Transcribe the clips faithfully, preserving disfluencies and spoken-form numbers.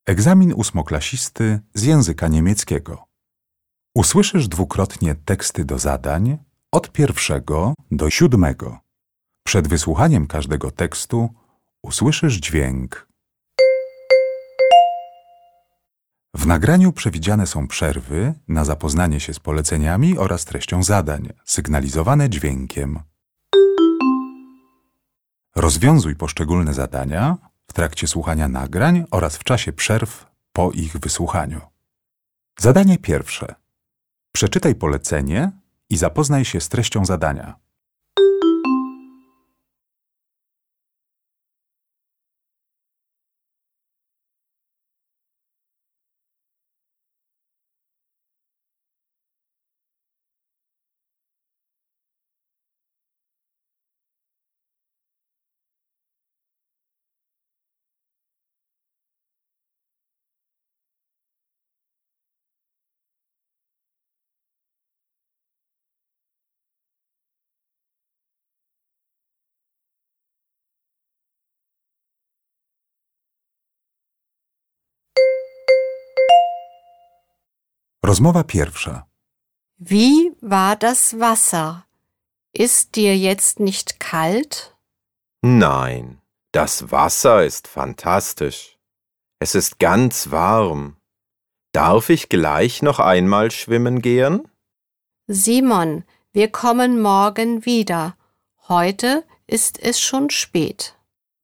Egzamin ósmoklasisty z języka niemieckiego. Usłyszysz dwukrotnie teksty do zadań od pierwszego do siódmego. Przed wysłuchaniem każdego tekstu usłyszysz dźwięk. W nagraniu przewidziane są przerwy na zapoznanie się z poleceniami oraz treścią zadań, sygnalizowane dźwiękiem. Rozwiązuj poszczególne zadania w trakcie słuchania nagrań oraz w czasie przerw po ich wysłuchaniu. Zadanie pierwsze. Przeczytaj polecenie i zapoznaj się z treścią zadania. Rozmowa pierwsza. Wie war das Wasser? Ist dir jetzt nicht kalt? Nein, das Wasser ist fantastisch. Es ist ganz warm. Darf ich gleich noch einmal schwimmen gehen? Simon, wir kommen morgen wieder. Heute ist es schon spät.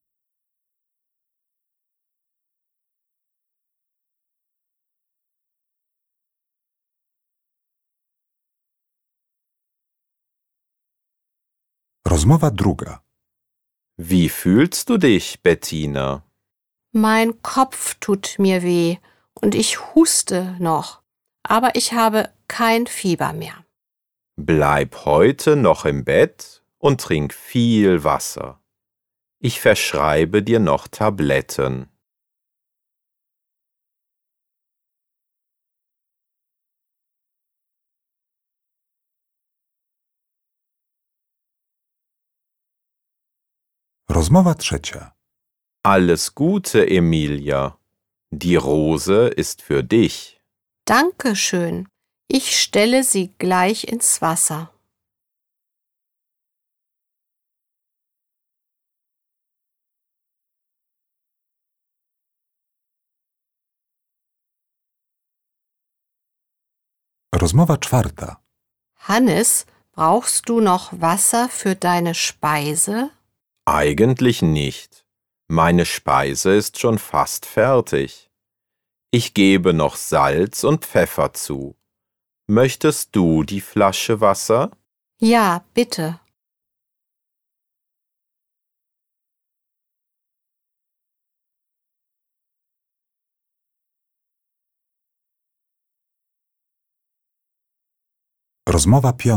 Rozmowa druga. Wie fühlst du dich, Bettina? Mein Kopf tut mir weh und ich huste noch, aber ich habe kein Fieber mehr. Bleib heute noch im Bett und trink viel Wasser. Ich verschreibe dir noch Tabletten. Rozmowa trzecia. Alles Gute, Emilia. Die Rose ist für dich. Danke schön. Ich stelle sie gleich ins Wasser. Rozmowa czwarta. Hannes, brauchst du noch Wasser für deine Speise? Eigentlich nicht. Meine Speise ist schon fast fertig. Ich gebe noch Salz und Pfeffer zu. Möchtest du die Flasche Wasser? Ja, bitte. Rozmowa piąta.